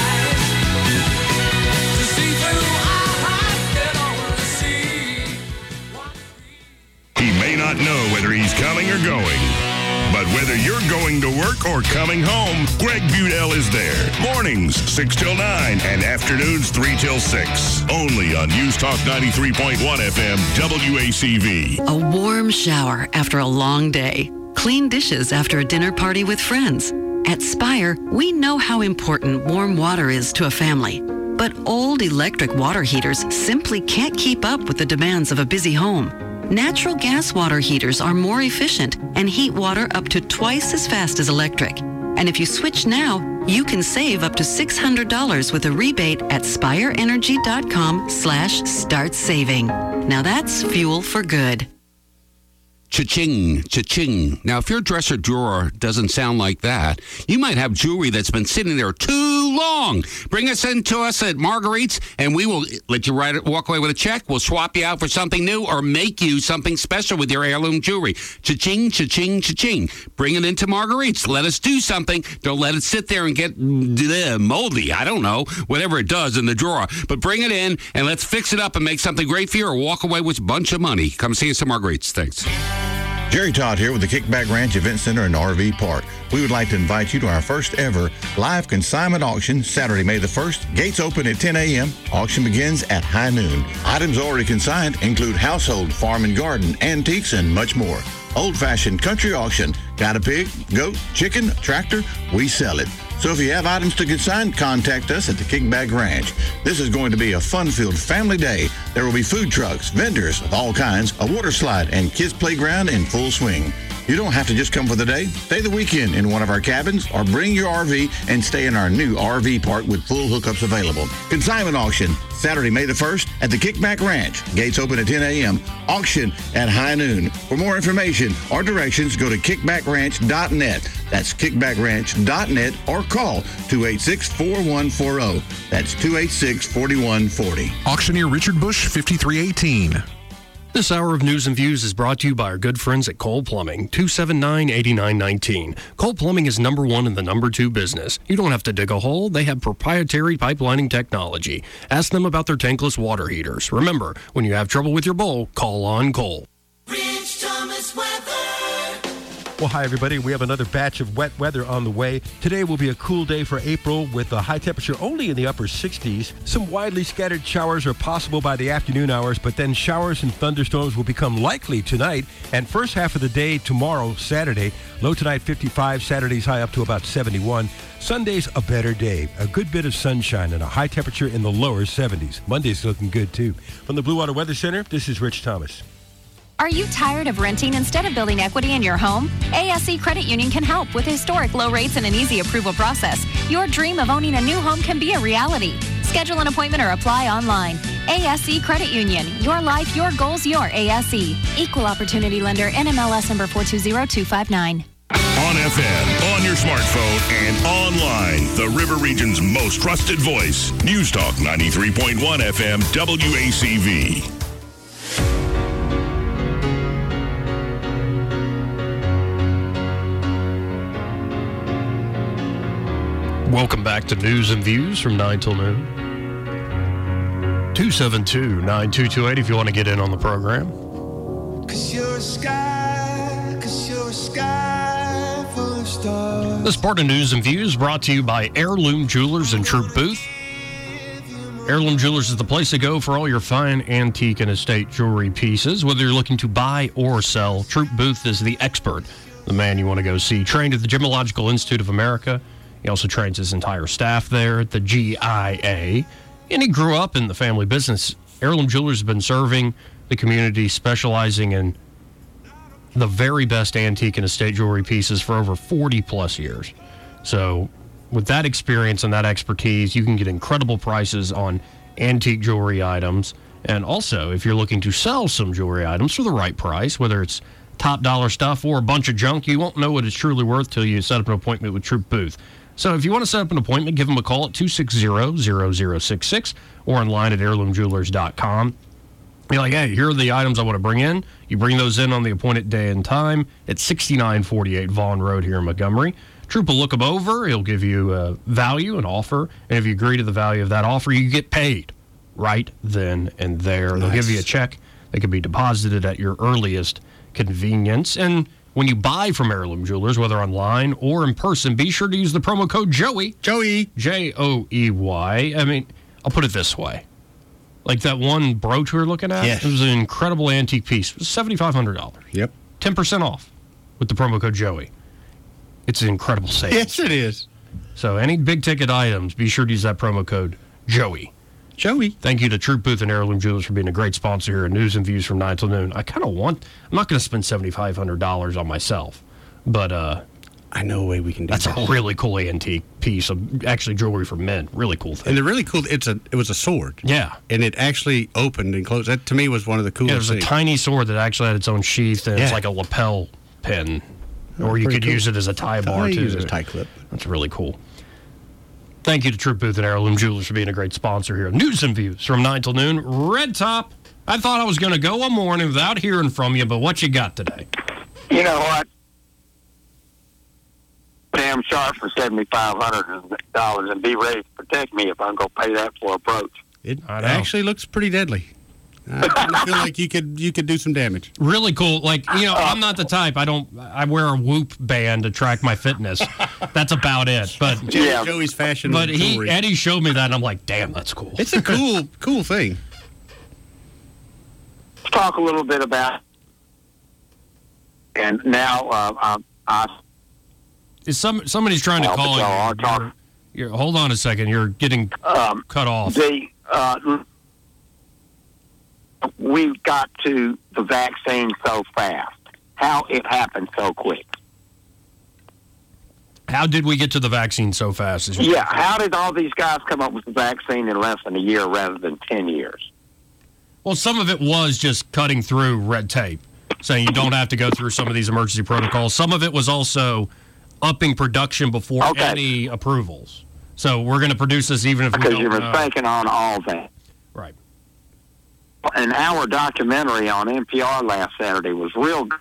He may not know whether he's coming or going, but whether you're going to work or coming home, Greg Budell is there. Mornings, 6 till 9, and afternoons, 3 till 6. Only on News Talk 93.1 FM, WACV. A warm shower after a long day. Clean dishes after a dinner party with friends. At Spire, we know how important warm water is to a family. But old electric water heaters simply can't keep up with the demands of a busy home. Natural gas water heaters are more efficient and heat water up to twice as fast as electric. And if you switch now, you can save up to $600 with a rebate at spireenergy.com/start saving. Now that's fuel for good. Cha-ching, cha-ching. Now, if your dresser drawer doesn't sound like that, you might have jewelry that's been sitting there too long. Bring us into us at Marguerite's, and we will let you walk away with a check. We'll swap you out for something new or make you something special with your heirloom jewelry. Cha-ching, cha-ching, cha-ching. Bring it into Marguerite's. Let us do something. Don't let it sit there and get moldy. I don't know, whatever it does in the drawer. But bring it in, and let's fix it up and make something great for you or walk away with a bunch of money. Come see us at Marguerite's. Thanks. Jerry Todd here with the Kickback Ranch Event Center and RV Park. We would like to invite you to our first ever live consignment auction Saturday, May the 1st. Gates open at 10 a.m. Auction begins at high noon. Items already consigned include household, farm and garden, antiques, and much more. Old-fashioned country auction. Got a pig, goat, chicken, tractor? We sell it. So if you have items to consign, contact us at the Kickback Ranch. This is going to be a fun-filled family day. There will be food trucks, vendors of all kinds, a water slide, and kids' playground in full swing. You don't have to just come for the day. Stay the weekend in one of our cabins or bring your RV and stay in our new RV park with full hookups available. Consignment auction, Saturday, May the 1st at the Kickback Ranch. Gates open at 10 a.m. Auction at high noon. For more information or directions, go to kickbackranch.net. That's kickbackranch.net or call 286-4140. That's 286-4140. Auctioneer Richard Bush, 5318. This hour of News and Views is brought to you by our good friends at Cole Plumbing, 279-8919. Cole Plumbing is number one in the number two business. You don't have to dig a hole. They have proprietary pipelining technology. Ask them about their tankless water heaters. Remember, when you have trouble with your bowl, call on Cole. Rich Thomas weather. Well, hi, everybody. We have another batch of wet weather on the way. Today will be a cool day for April with a high temperature only in the upper 60s. Some widely scattered showers are possible by the afternoon hours, but then showers and thunderstorms will become likely tonight. And first half of the day tomorrow, Saturday, low tonight 55, Saturday's high up to about 71. Sunday's a better day. A good bit of sunshine and a high temperature in the lower 70s. Monday's looking good, too. From the Blue Water Weather Center, this is Rich Thomas. Are you tired of renting instead of building equity in your home? ASE Credit Union can help with historic low rates and an easy approval process. Your dream of owning a new home can be a reality. Schedule an appointment or apply online. ASE Credit Union. Your life, your goals, your ASE. Equal Opportunity Lender. NMLS number 420259. On FM, on your smartphone, and online. The River Region's most trusted voice. News Talk 93.1 FM WACV. Welcome back to News and Views from 9 till noon. 272-9228 if you want to get in on the program. 'Cause you're a sky full of stars. This part of News and Views brought to you by Heirloom Jewelers and Troop Booth. Heirloom Jewelers is the place to go for all your fine antique and estate jewelry pieces. Whether you're looking to buy or sell, Troop Booth is the expert, the man you want to go see. Trained at the Gemological Institute of America. He also trains his entire staff there at the GIA. And he grew up in the family business. Heirloom Jewelers has been serving the community, specializing in the very best antique and estate jewelry pieces for over 40-plus years. So with that experience and that expertise, you can get incredible prices on antique jewelry items. And also, if you're looking to sell some jewelry items for the right price, whether it's top dollar stuff or a bunch of junk, you won't know what it's truly worth till you set up an appointment with Troop Booth. So if you want to set up an appointment, give them a call at 260-0066 or online at heirloomjewelers.com. You're like, hey, here are the items I want to bring in. You bring those in on the appointed day and time at 6948 Vaughn Road here in Montgomery. Troop will look them over. He'll give you a value, an offer. And if you agree to the value of that offer, you get paid right then and there. Nice. They'll give you a check that can be deposited at your earliest convenience. And when you buy from Heirloom Jewelers, whether online or in person, be sure to use the promo code Joey. Joey. Joey. I mean, I'll put it this way. Like that one brooch we were looking at? Yes. It was an incredible antique piece. It was $7,500. Yep. 10% off with the promo code Joey. It's an incredible sale. Yes, it is. So any big-ticket items, be sure to use that promo code Joey. Joey. Thank you to Troop Booth and Heirloom Jewelers for being a great sponsor here at News and Views from 9 till noon. I'm not going to spend $7,500 on myself, but I know a way we can do that's that. A really cool antique piece of actually jewelry for men. Really cool thing. And the really cool, it was a sword. Yeah. And it actually opened and closed. That to me was one of the coolest things. It was a tiny sword that actually had its own sheath, and it's like a lapel pin. Or you could use it as a tie bar, too. Use it as a tie clip. That's really cool. Thank you to Troop Booth and Heirloom Jewelers for being a great sponsor here. News and Views from 9 till noon. Red Top, I thought I was going to go a morning without hearing from you, but what you got today? You know what? Damn sharp for $7,500 and be ready to protect me if I'm going to pay that for a brooch. It actually looks pretty deadly. I feel like you could do some damage. Really cool. Like, I'm not the type. I wear a Whoop band to track my fitness. That's about it. But Joey's fashion. But Eddie showed me that, and I'm like, damn, that's cool. It's a cool thing. Let's talk a little bit about. And now somebody's trying to call you. Hold on a second. You're getting cut off. We got to the vaccine so fast. how it happened so quick. How did we get to the vaccine so fast? Yeah, how did all these guys come up with the vaccine in less than a year rather than 10 years? Well, some of it was just cutting through red tape, saying you don't have to go through some of these emergency protocols. Some of it was also upping production before any approvals. So we're going to produce this even if we don't know. Because you're mistaken on all that. Right. And our documentary on NPR last Saturday was real good.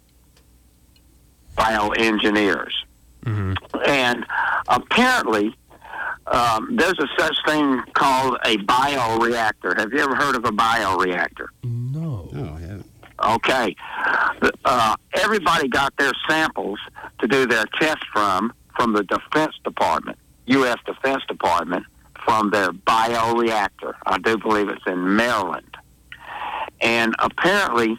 Bioengineers. Mm-hmm. And apparently, there's a such thing called a bioreactor. Have you ever heard of a bioreactor? No. No, I haven't. Okay. Everybody got their samples to do their test from the Defense Department, U.S. Defense Department, from their bioreactor. I do believe it's in Maryland. And apparently,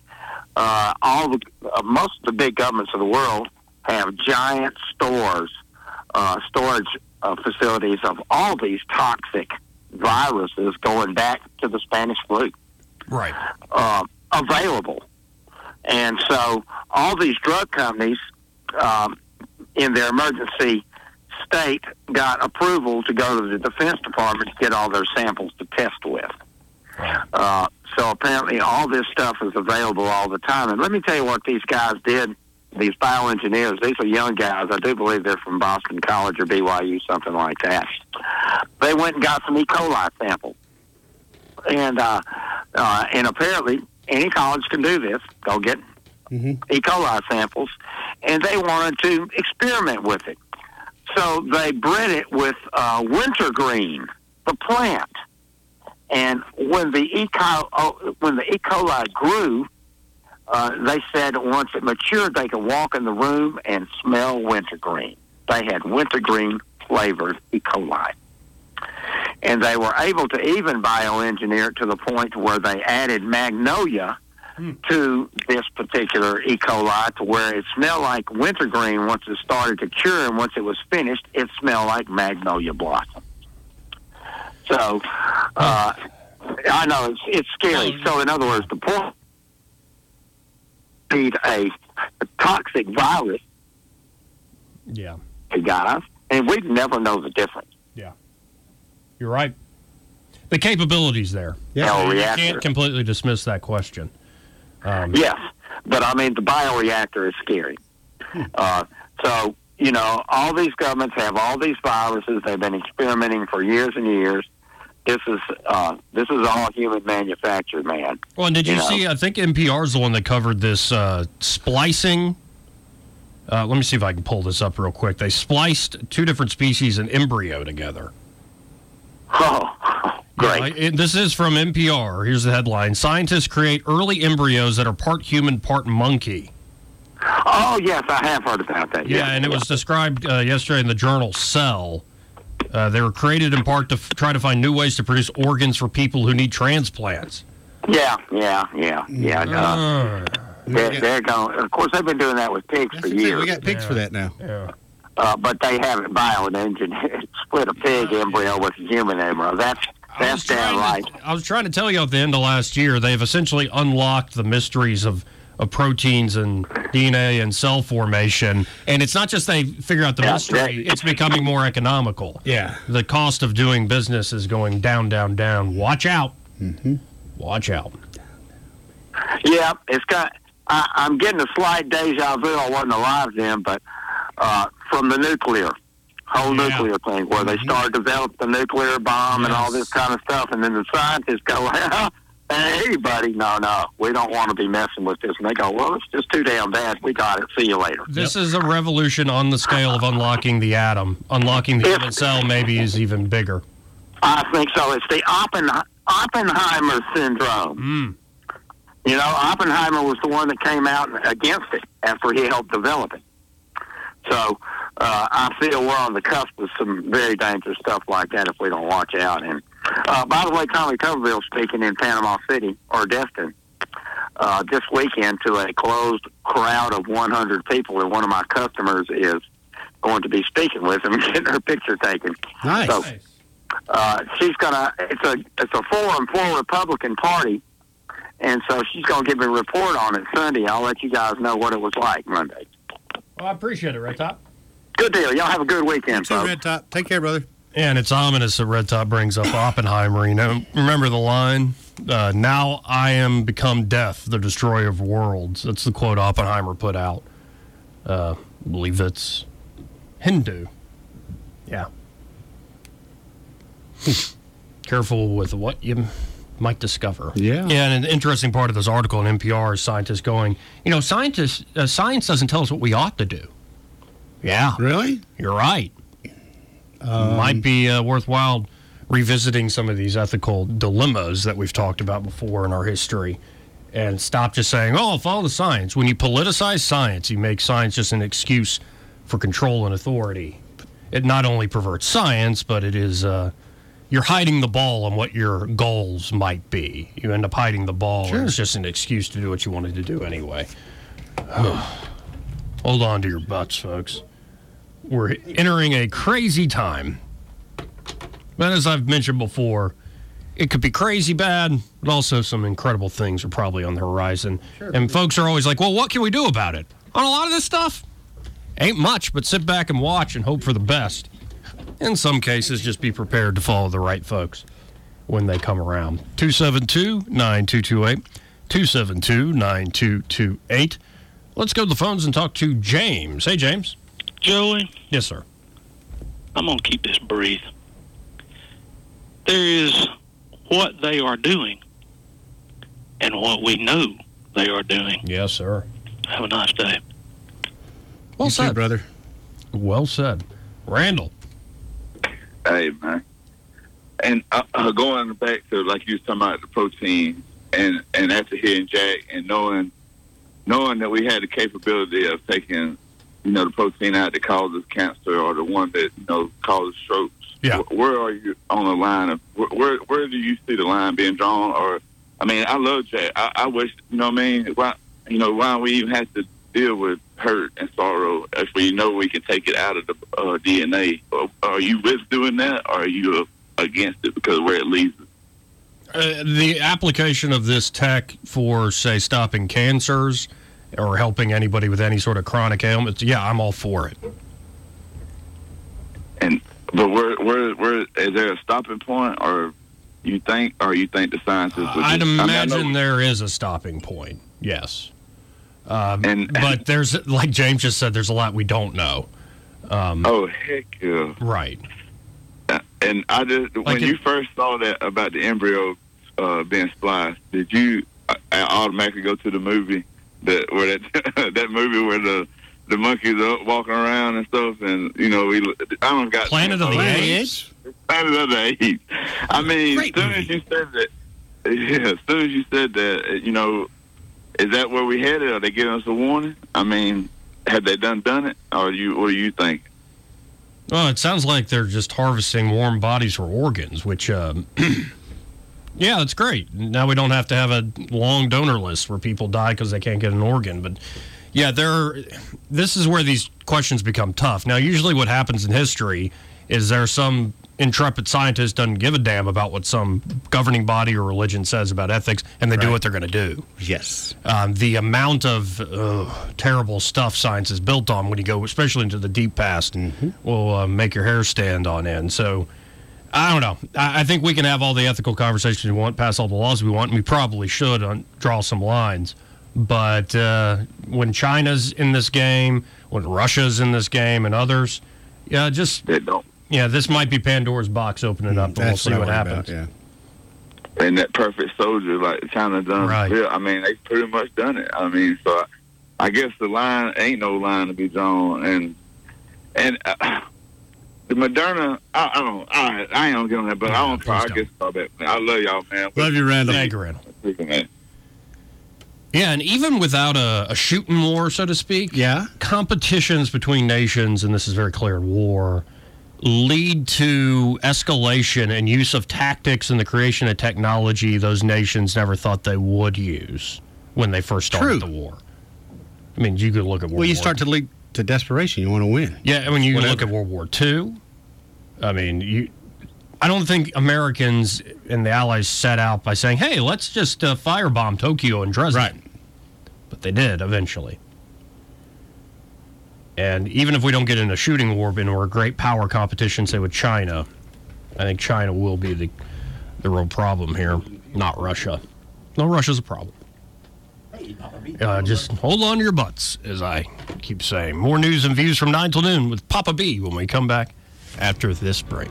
most of the big governments of the world have giant storage facilities of all these toxic viruses going back to the Spanish flu. Right. Available. And so all these drug companies in their emergency state got approval to go to the Defense Department to get all their samples to test with. So apparently all this stuff is available all the time. And let me tell you what these guys did. These bioengineers, these are young guys. I do believe they're from Boston College or BYU, something like that. They went and got some E. coli samples. And apparently any college can do this. Go get E. coli samples. And they wanted to experiment with it. So they bred it with wintergreen, the plant. And when the E. coli grew, they said once it matured, they could walk in the room and smell wintergreen. They had wintergreen flavored E. coli. And they were able to even bioengineer it to the point where they added magnolia to this particular E. coli to where it smelled like wintergreen once it started to cure, and once it was finished, it smelled like magnolia blossom. So, I know it's scary. So, in other words, the point feed a toxic virus. Yeah. To guys, and we'd never know the difference. Yeah. You're right. The capability's there. Yeah. You can't completely dismiss that question. Yes, but I mean, the bioreactor is scary. So, you know, all these governments have all these viruses. They've been experimenting for years and years. This is all human manufactured, man. Well, and did you see, I think NPR is the one that covered this splicing. Let me see if I can pull this up real quick. They spliced two different species in embryo together. Oh, great. Yeah, this is from NPR. Here's the headline. Scientists create early embryos that are part human, part monkey. Oh, yes, I have heard about that. Yeah, and it was described yesterday in the journal Cell. They were created in part to try to find new ways to produce organs for people who need transplants. Yeah. They're going. Of course, they've been doing that with pigs for years. We got pigs for that now. Yeah. But they haven't bioengineered, split a pig embryo with a human embryo. That's damn right. I was trying to tell you at the end of last year, they've essentially unlocked the mysteries of proteins and DNA and cell formation. And it's not just they figure out the mystery, it's becoming more economical. Yeah. The cost of doing business is going down, down, down. Watch out. Mm-hmm. Watch out. Yeah, it's got. I'm getting a slight deja vu. I wasn't alive then, but from the nuclear thing, where they started to develop the nuclear bomb and all this kind of stuff, and then the scientists go, hey, buddy, no, we don't want to be messing with this. And they go, well, it's just too damn bad. We got it. See you later. This is a revolution on the scale of unlocking the atom. Unlocking the human cell maybe is even bigger. I think so. It's the Oppenheimer syndrome. You know, Oppenheimer was the one that came out against it after he helped develop it. So I feel we're on the cusp of some very dangerous stuff like that if we don't watch out. And by the way, Tommy Coverville speaking in Panama City, or Destin, this weekend to a closed crowd of 100 people, and one of my customers is going to be speaking with him and getting her picture taken. Nice. So, she's gonna. It's a forum for Republican Party, And so she's going to give me a report on it Sunday. I'll let you guys know what it was like Monday. Well, I appreciate it, Red Top. Good deal. Y'all have a good weekend, folks. Red Top. Take care, brother. And it's ominous that Red Top brings up Oppenheimer. You know, remember the line, now I am become death, the destroyer of worlds. That's the quote Oppenheimer put out. I believe that's Hindu. Yeah. Careful with what you might discover. Yeah. Yeah, and an interesting part of this article in NPR is scientists going, you know, science doesn't tell us what we ought to do. Yeah. Really? You're right. Might be worthwhile revisiting some of these ethical dilemmas that we've talked about before in our history and stop just saying, oh, follow the science. When you politicize science, you make science just an excuse for control and authority. It not only perverts science, but it is, you're hiding the ball on what your goals might be. You end up hiding the ball, and it's just an excuse to do what you wanted to do anyway. Hold on to your butts, folks. We're entering a crazy time. But as I've mentioned before, it could be crazy bad, but also some incredible things are probably on the horizon. And folks are always like, well, what can we do about it? On a lot of this stuff, ain't much, but sit back and watch and hope for the best. In some cases, just be prepared to follow the right folks when they come around. 272-9228, 272-9228. Let's go to the phones and talk to James. Hey, James. Joey? Yes, sir. I'm going to keep this brief. There is what they are doing and what we know they are doing. Yes, sir. Have a nice day. Well said, said, brother. Well said. Randall. Hey, man. And going back to, like you was talking about the protein, and after hearing Jack and knowing that we had the capability of taking, you know, the protein out that causes cancer or the one that, you know, causes strokes. Yeah. Where are you on the line of where do you see the line being drawn? Or, I mean, I love Jack. I wish, you know what I mean? Why we even have to deal with hurt and sorrow if we know we can take it out of the DNA? Are you with doing that, or are you against it because where it leads us? The application of this tech for, say, stopping cancers or helping anybody with any sort of chronic ailments, yeah, I'm all for it. But where is there a stopping point, or you think the scientists would I'd imagine there is a stopping point, yes. But there's, like James just said, there's a lot we don't know. Oh, heck yeah. Right. And I just, when you first saw that about the embryo being spliced, did you automatically go to the movie that movie where the monkeys are walking around and stuff, and you know I don't got Planet of the Apes. Planet of the Apes. I mean, as soon as you said that, you know, is that where we headed? Are they giving us a warning? I mean, have they done it? Or what do you think? Well, it sounds like they're just harvesting warm bodies for organs, which, yeah, that's great. Now we don't have to have a long donor list where people die because they can't get an organ. But, yeah, this is where these questions become tough. Now, usually what happens in history is there's some intrepid scientist doesn't give a damn about what some governing body or religion says about ethics, and they do what they're going to do. Yes. The amount of terrible stuff science is built on when you go, especially into the deep past, will make your hair stand on end. So, I don't know. I think we can have all the ethical conversations we want, pass all the laws we want, and we probably should draw some lines. But when China's in this game, when Russia's in this game, and others, yeah, just... They don't. Yeah, this might be Pandora's box opening up, and we'll see what happens. Yeah. And that perfect soldier, like China done, right. I mean, they pretty much done it. I mean, so I guess the line ain't no line to be drawn. And the Moderna, I ain't gonna get on that, but I guess that. I love y'all, man. Love you, Randall. Thank you, Randall. Yeah, and even without a shooting war, so to speak, competitions between nations, and this is very clear in war, lead to escalation and use of tactics and the creation of technology those nations never thought they would use when they first started the war. I mean, you could look at World War you start to lead to desperation. You want to win. Yeah, I mean, you look at World War II. I mean, I don't think Americans and the Allies set out by saying, hey, let's just firebomb Tokyo and Dresden. Right. But they did eventually. And even if we don't get in a shooting war or a great power competition, say, with China, I think China will be the real problem here, not Russia. No, Russia's a problem. Just hold on to your butts, as I keep saying. More news and views from 9 till noon with Papa B when we come back after this break.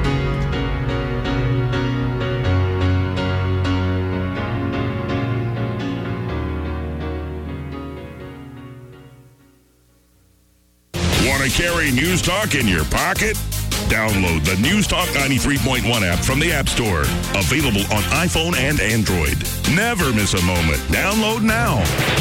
Want to carry News Talk in your pocket? Download the News Talk 93.1 app from the App Store. Available on iPhone and Android. Never miss a moment. Download now.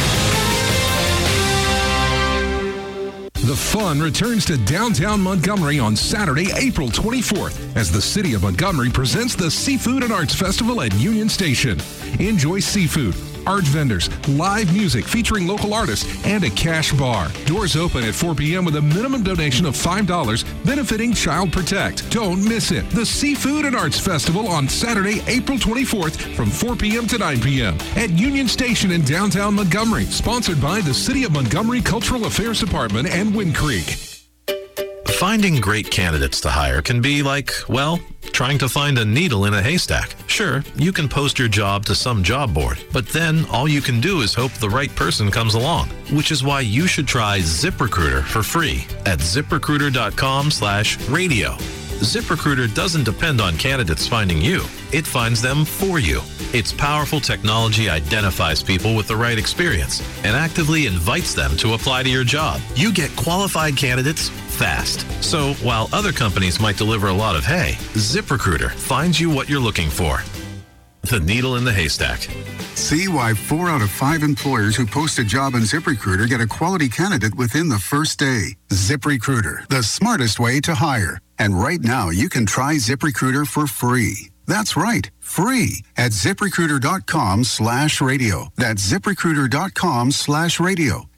The fun returns to downtown Montgomery on Saturday, April 24th, as the City of Montgomery presents the Seafood and Arts Festival at Union Station. Enjoy seafood, art vendors, live music featuring local artists, and a cash bar. Doors open at 4 p.m. with a minimum donation of $5, benefiting Child Protect. Don't miss it. The Seafood and Arts Festival on Saturday, April 24th from 4 p.m. to 9 p.m. at Union Station in downtown Montgomery. Sponsored by the City of Montgomery Cultural Affairs Department and Wind Creek. Finding great candidates to hire can be like, well, trying to find a needle in a haystack. Sure, you can post your job to some job board, but then all you can do is hope the right person comes along, which is why you should try ZipRecruiter for free at ZipRecruiter.com/radio. ZipRecruiter doesn't depend on candidates finding you. It finds them for you. Its powerful technology identifies people with the right experience and actively invites them to apply to your job. You get qualified candidates fast. So while other companies might deliver a lot of hay, ZipRecruiter finds you what you're looking for. The needle in the haystack. See why 4 out of 5 employers who post a job on ZipRecruiter get a quality candidate within the first day. ZipRecruiter, the smartest way to hire. And right now, you can try ZipRecruiter for free. That's right, free at ZipRecruiter.com/radio. That's ZipRecruiter.com/radio.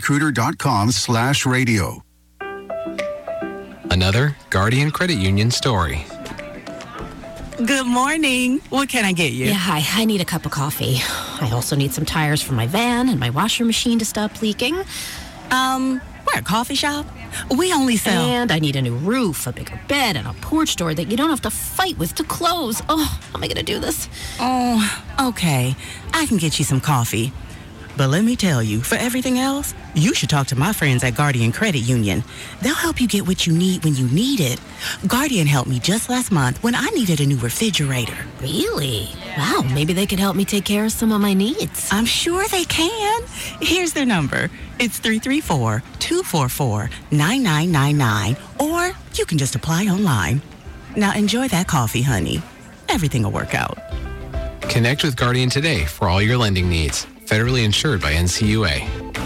ZipRecruiter.com/radio. Another Guardian Credit Union story. Good morning. What can I get you? Yeah, hi. I need a cup of coffee. I also need some tires for my van and my washer machine to stop leaking. We're a coffee shop. We only sell... And I need a new roof, a bigger bed, and a porch door that you don't have to fight with to close. Oh, how am I going to do this? Oh, okay. I can get you some coffee. But let me tell you, for everything else, you should talk to my friends at Guardian Credit Union. They'll help you get what you need when you need it. Guardian helped me just last month when I needed a new refrigerator. Really? Wow, maybe they could help me take care of some of my needs. I'm sure they can. Here's their number. It's 334-244-9999. Or you can just apply online. Now enjoy that coffee, honey. Everything will work out. Connect with Guardian today for all your lending needs. Federally insured by NCUA.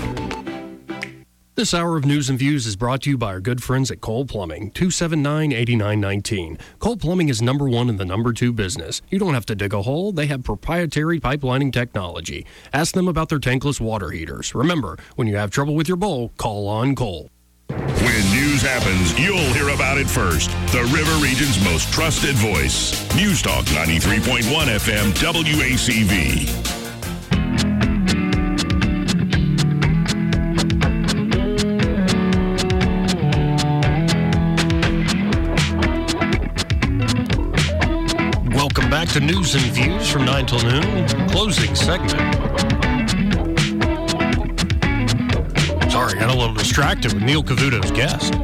This hour of News and Views is brought to you by our good friends at Cole Plumbing, 279-8919. Cole Plumbing is number 1 in the number 2 business. You don't have to dig a hole. They have proprietary pipelining technology. Ask them about their tankless water heaters. Remember, when you have trouble with your bowl, call on Cole. When news happens, you'll hear about it first. The River Region's most trusted voice. News Talk 93.1 FM WACV. Welcome back to News and Views from 9 till noon. Closing segment. Sorry, got a little distracted with Neil Cavuto's guest.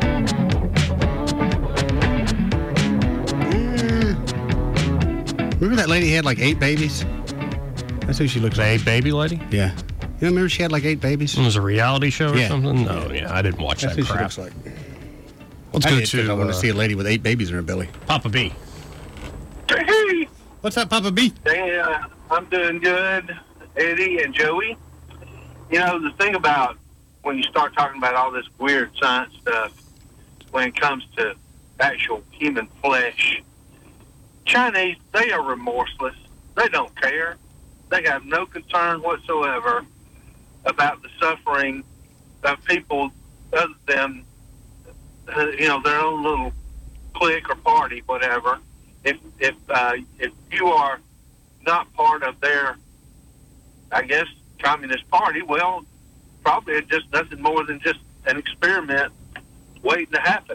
Remember that lady had like 8 babies? That's who she looks like. 8 baby lady? Yeah. You remember she had like 8 babies? It was a reality show or Yeah. something? No, yeah, I didn't watch That's that who crap. she looks like. Let's I go did, 'cause I want to to see a lady with 8 babies in her belly. Papa B. Hey, What's up, Papa B? I'm doing good, Eddie and Joey. You know, the thing about when you start talking about all this weird science stuff, when it comes to actual human flesh, Chinese, they are remorseless. They don't care. They have no concern whatsoever about the suffering of people other than, their own little clique or party, whatever. if you are not part of their, I guess, Communist Party, well, probably it's just nothing more than just an experiment waiting to happen.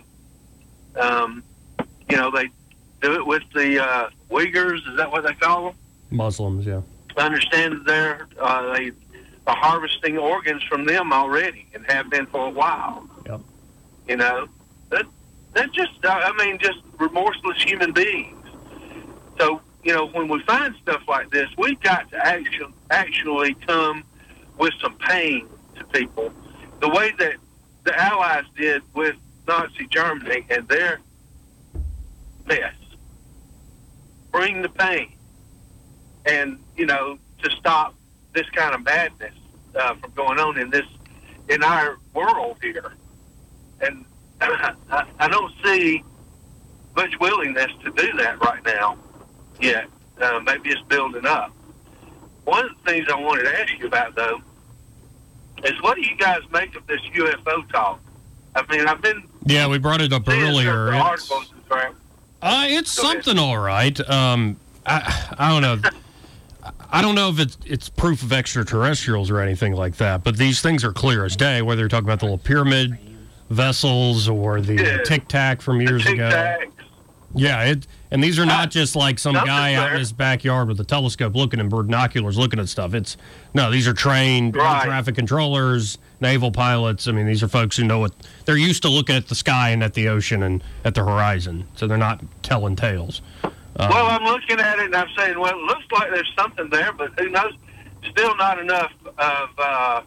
They do it with the Uyghurs. Is that what they call them? Muslims, yeah. I understand that they are harvesting organs from them already and have been for a while. Yep. They're just remorseless human beings. So, when we find stuff like this, we've got to actually come with some pain to people. The way that the Allies did with Nazi Germany and their mess. Bring the pain. And, to stop this kind of madness from going on in our world here. And I don't see much willingness to do that right now yet. Maybe it's building up. One of the things I wanted to ask you about, though, is what do you guys make of this UFO talk? I mean, I've been... Yeah, we brought it up earlier. Articles and crap. It's something all right. I don't know. I don't know if it's proof of extraterrestrials or anything like that, but these things are clear as day, whether you're talking about the little pyramid vessels or the Tic Tac from years ago. Yeah, and these are not just like some guy out in his backyard with a telescope looking and binoculars looking at stuff. These are trained air traffic controllers, naval pilots. I mean, these are folks who know they're used to looking at the sky and at the ocean and at the horizon, so they're not telling tales. Well, I'm looking at it and I'm saying, well, it looks like there's something there, but who knows? Still not enough of,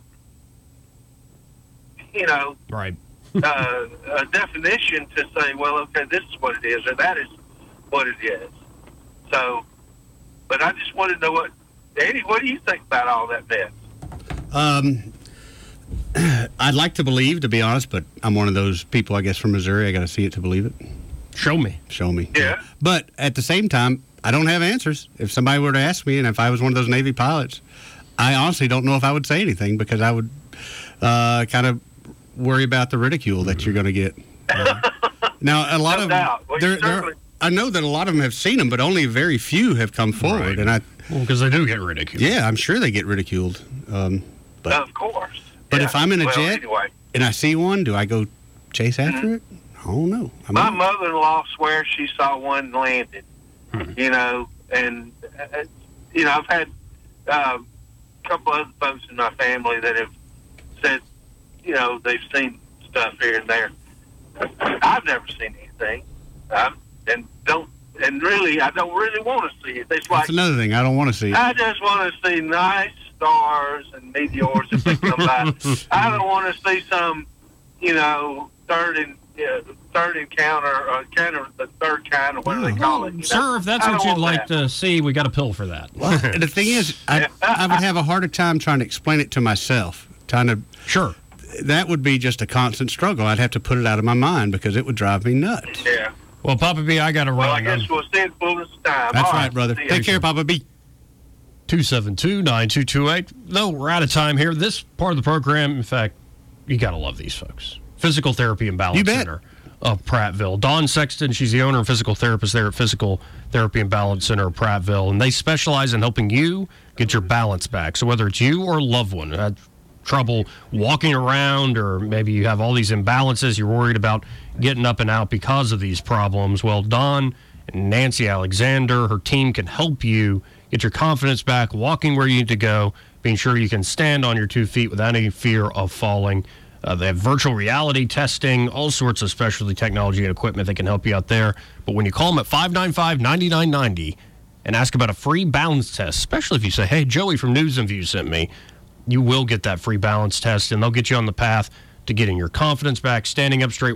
right. A definition to say, well, okay, this is what it is, or that is what it is. So, but I just wanted to know Eddie, what do you think about all that mess? I'd like to believe, to be honest, but I'm one of those people, I guess, from Missouri. I got to see it to believe it. Show me. Yeah. But at the same time, I don't have answers. If somebody were to ask me, and if I was one of those Navy pilots, I honestly don't know if I would say anything because I would kind of worry about the ridicule that you're going to get. Now, a lot of I know that a lot of them have seen them, but only very few have come forward. Right. And because they do get ridiculed. Yeah, I'm sure they get ridiculed. But of course. But if I'm in a jet and I see one, do I go chase after it? I don't know. My mother-in-law swears she saw one landed, and, I've had a couple other folks in my family that have said, they've seen stuff here and there. I've never seen anything, I don't really want to see it. It's like, that's another thing. I don't want to see it. I just want to see nice stars and meteors if they come by. I don't want to see some, third encounter, the third kind, or whatever they call it. Sir, if that's what you'd like to see, we got a pill for that. Well, the thing is, I would have a harder time trying to explain it to myself. Sure. That would be just a constant struggle. I'd have to put it out of my mind because it would drive me nuts. Yeah. Well, Papa B, I got to run. Well, I guess we'll see in fullness of time. That's right, brother. Take care, Papa B. 272-9228. No, we're out of time here. This part of the program, in fact, you got to love these folks. Physical Therapy and Balance Center of Prattville. Dawn Sexton, she's the owner and physical therapist there at Physical Therapy and Balance Center of Prattville, and they specialize in helping you get your balance back. So whether it's you or a loved one who had trouble walking around, or maybe you have all these imbalances, you're worried about getting up and out because of these problems, well, Dawn and Nancy Alexander, her team can help you get your confidence back, walking where you need to go, being sure you can stand on your 2 feet without any fear of falling. They have virtual reality testing, all sorts of specialty technology and equipment that can help you out there. But when you call them at 595-9990 and ask about a free balance test, especially if you say, hey, Joey from News and Views sent me, you will get that free balance test, and they'll get you on the path to getting your confidence back, standing up straight,